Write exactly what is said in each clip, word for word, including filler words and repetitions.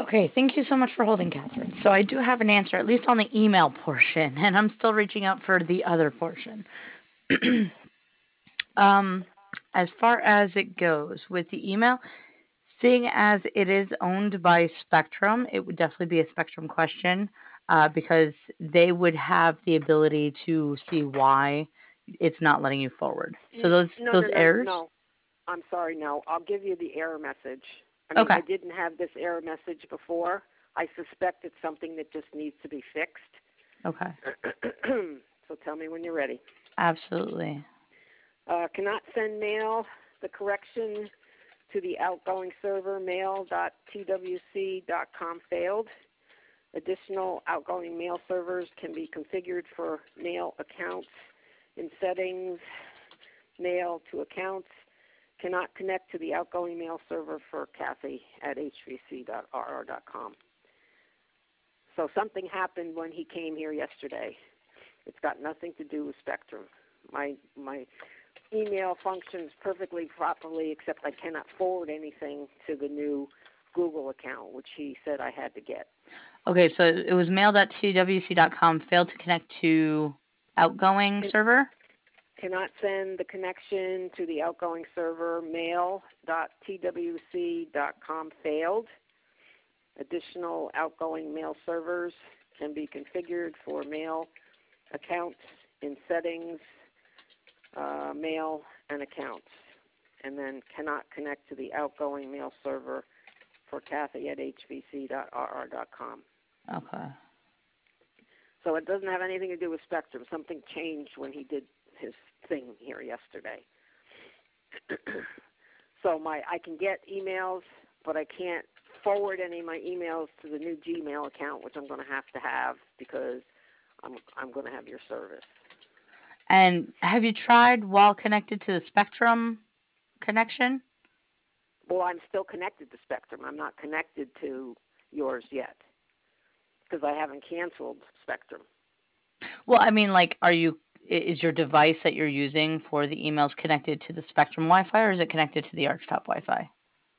Okay, thank you so much for holding, Catherine. So I do have an answer, at least on the email portion, and I'm still reaching out for the other portion. um, as far as it goes with the email, seeing as it is owned by Spectrum, it would definitely be a Spectrum question uh, because they would have the ability to see why it's not letting you forward. So N- those No, no, those no, errors. no. I'm sorry, no. I'll give you the error message. I mean, Okay. I didn't have this error message before. I suspect it's something that just needs to be fixed. Okay. So tell me when you're ready. Absolutely. Uh, cannot send mail. The correction to the outgoing server mail dot t w c dot com failed. Additional outgoing mail servers can be configured for mail accounts in settings. Mail to accounts cannot connect to the outgoing mail server for Kathy at h v c dot r r dot com. So something happened when he came here yesterday. It's got nothing to do with Spectrum. My my email functions perfectly properly, except I cannot forward anything to the new Google account, which he said I had to get. Okay, so it was mail dot t w c dot com failed to connect to outgoing Can, server. cannot send the connection to the outgoing server mail dot t w c dot com failed. Additional outgoing mail servers can be configured for mail accounts in settings, uh, mail, and accounts. And then cannot connect to the outgoing mail server for Kathy at h v c dot r r dot com. Okay. So it doesn't have anything to do with Spectrum. Something changed when he did his thing here yesterday. So my I can get emails, but I can't forward any of my emails to the new Gmail account, which I'm going to have to have because I'm I'm going to have your service. And have you tried while connected to the Spectrum connection? Well, I'm still connected to Spectrum. I'm not connected to yours yet because I haven't canceled Spectrum. Well, I mean, like, are you is your device that you're using for the emails connected to the Spectrum Wi-Fi, or is it connected to the Archtop Wi-Fi?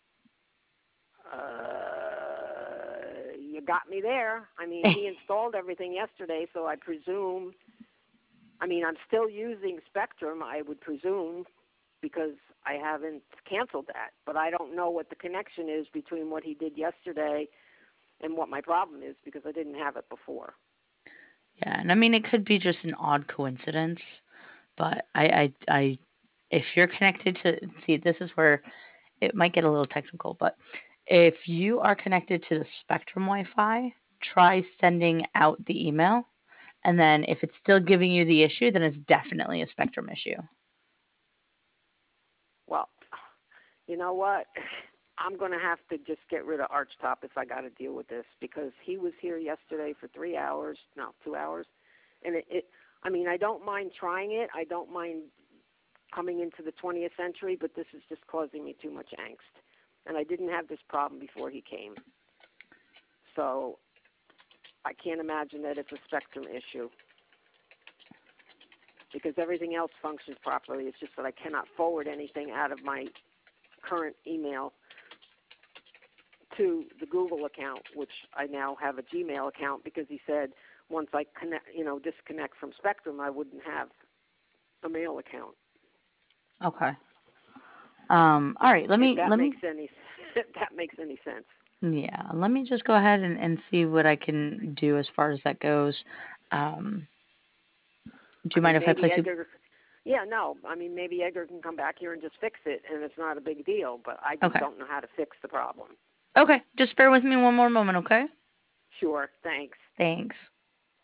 Uh, you got me there. I mean, he installed everything yesterday, so I presume. I mean, I'm still using Spectrum, I would presume, because I haven't canceled that. But I don't know what the connection is between what he did yesterday and what my problem is because I didn't have it before. Yeah, and I mean, it could be just an odd coincidence, but I, I, I, if you're connected to, see, this is where it might get a little technical, but if you are connected to the Spectrum Wi-Fi, try sending out the email, and then if it's still giving you the issue, then it's definitely a Spectrum issue. Well, you know what? I'm going to have to just get rid of Archtop if I got to deal with this because he was here yesterday for three hours, no, two hours, and it, it. I mean, I don't mind trying it. I don't mind coming into the twentieth century, but this is just causing me too much angst. And I didn't have this problem before he came. So I can't imagine that it's a Spectrum issue because everything else functions properly. It's just that I cannot forward anything out of my current email to the Google account, which I now have a Gmail account because he said once I connect, you know, disconnect from Spectrum, I wouldn't have a mail account. Okay. Um, all right, let If me that let me makes any if that makes any sense. yeah, let me just go ahead and, and see what I can do as far as that goes. Um, do I you mind mean, if I maybe place you? Edgar. Yeah, no. I mean, maybe Edgar can come back here and just fix it, and it's not a big deal. But I just Okay. don't know how to fix the problem. Okay, just bear with me one more moment, okay? Sure. Thanks. Thanks.